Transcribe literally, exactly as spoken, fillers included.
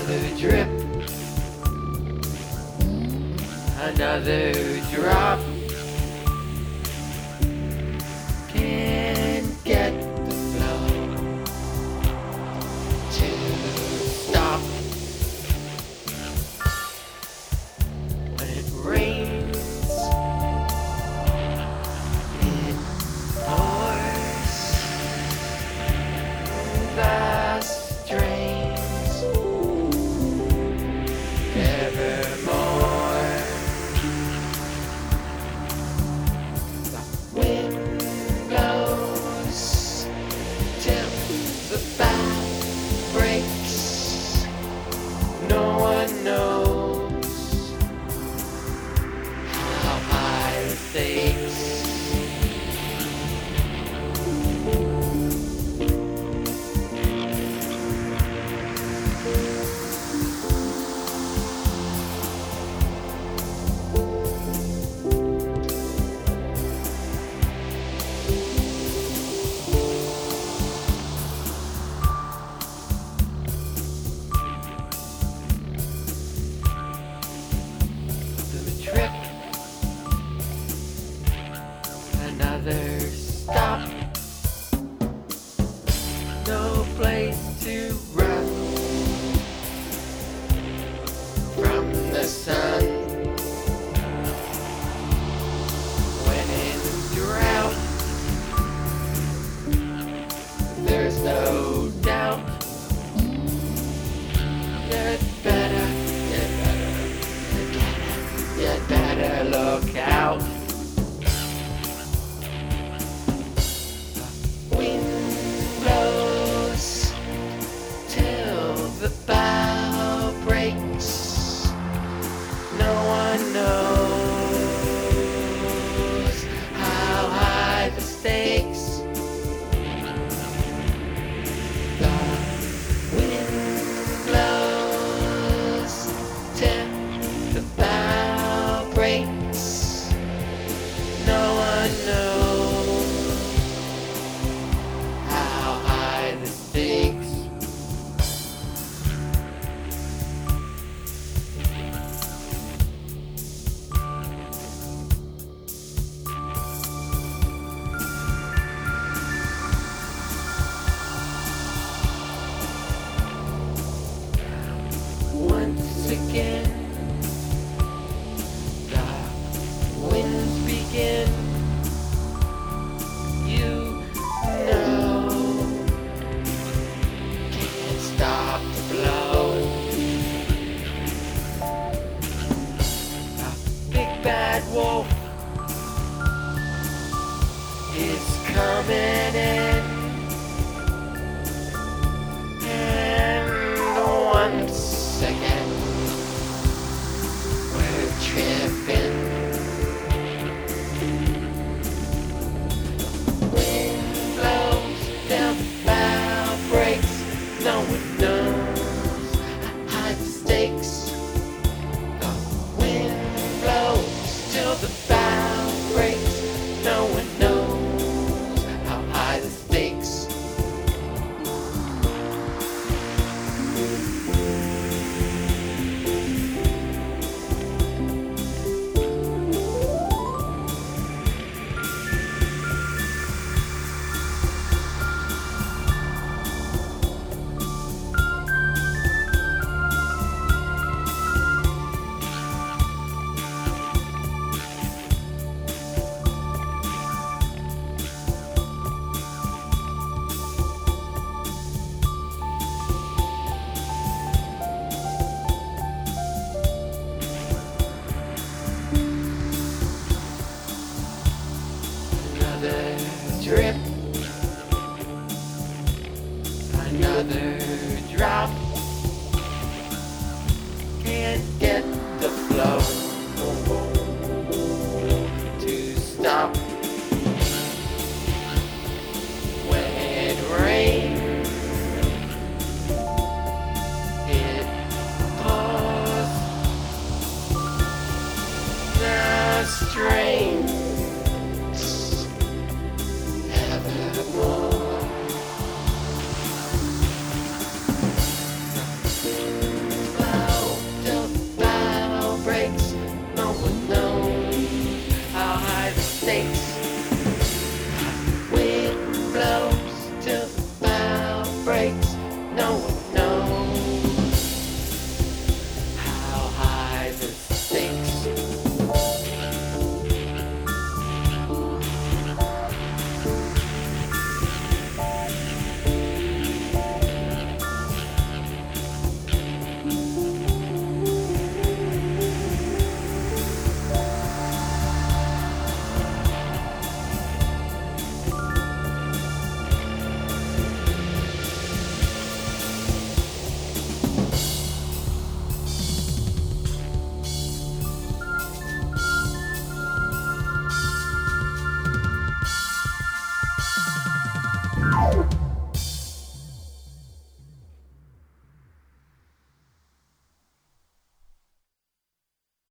Another drip, another drop. Can't get the flow to stop. When it rains, it pours. The strains evermore. The wind blows till the back breaks. No one knows how high the stakes. Trip, another stop. No place to run from the sun. When in drought, there's no doubt. You'd better, you'd better, you'd better look out. The wind blows till the bow breaks. No one knows how high the stakes. The wind blows till the bow breaks. No one knows how high the stakes. Once again, the winds begin. You know, can't stop the blow. A big bad wolf is coming in, and once again we're tripping. Wind blows till the bow breaks. No one knows how high the stakes. The wind blows till the bow breaks. No one knows how high the stakes. Another drip, another drop. Can't get the flow.